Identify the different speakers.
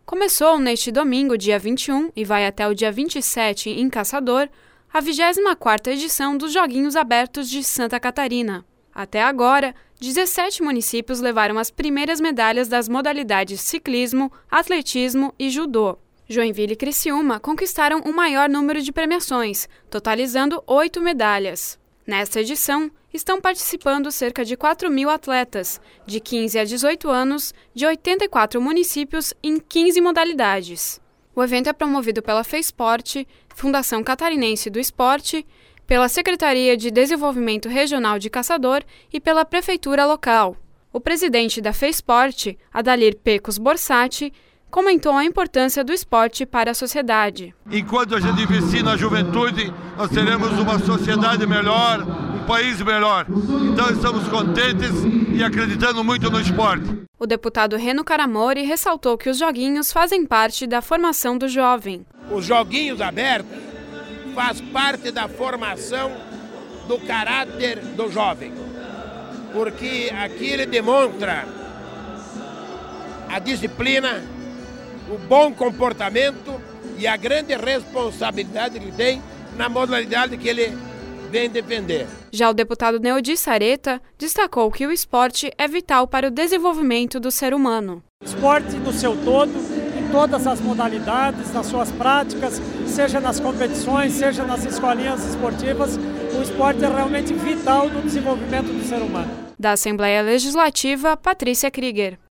Speaker 1: Começou neste domingo, dia 21, e vai até o dia 27 em Caçador, a 24ª edição dos Joguinhos Abertos de Santa Catarina. Até agora, 17 municípios levaram as primeiras medalhas das modalidades ciclismo, atletismo e judô. Joinville e Criciúma conquistaram o maior número de premiações, totalizando 8 medalhas. Nesta edição, estão participando cerca de 4.000 atletas, de 15 a 18 anos, de 84 municípios em 15 modalidades. O evento é promovido pela FESPORT, Fundação Catarinense do Esporte, pela Secretaria de Desenvolvimento Regional de Caçador e pela Prefeitura local. O presidente da FESPORT, Adalir Pecos Borsatti, comentou a importância do esporte para a sociedade.
Speaker 2: Enquanto a gente investir na juventude, nós teremos uma sociedade melhor, um país melhor. Então estamos contentes e acreditando muito no esporte.
Speaker 1: O deputado Reno Caramori ressaltou que os joguinhos fazem parte da formação do jovem.
Speaker 3: Os joguinhos abertos faz parte da formação do caráter do jovem, porque aqui ele demonstra a disciplina, o bom comportamento e a grande responsabilidade que ele tem na modalidade que ele vem defender.
Speaker 1: Já o deputado Neudi Sareta destacou que o esporte é vital para o desenvolvimento do ser humano.
Speaker 4: O esporte no seu todo, em todas as modalidades, nas suas práticas, seja nas competições, seja nas escolinhas esportivas, o esporte é realmente vital no desenvolvimento do ser humano.
Speaker 1: Da Assembleia Legislativa, Patrícia Krieger.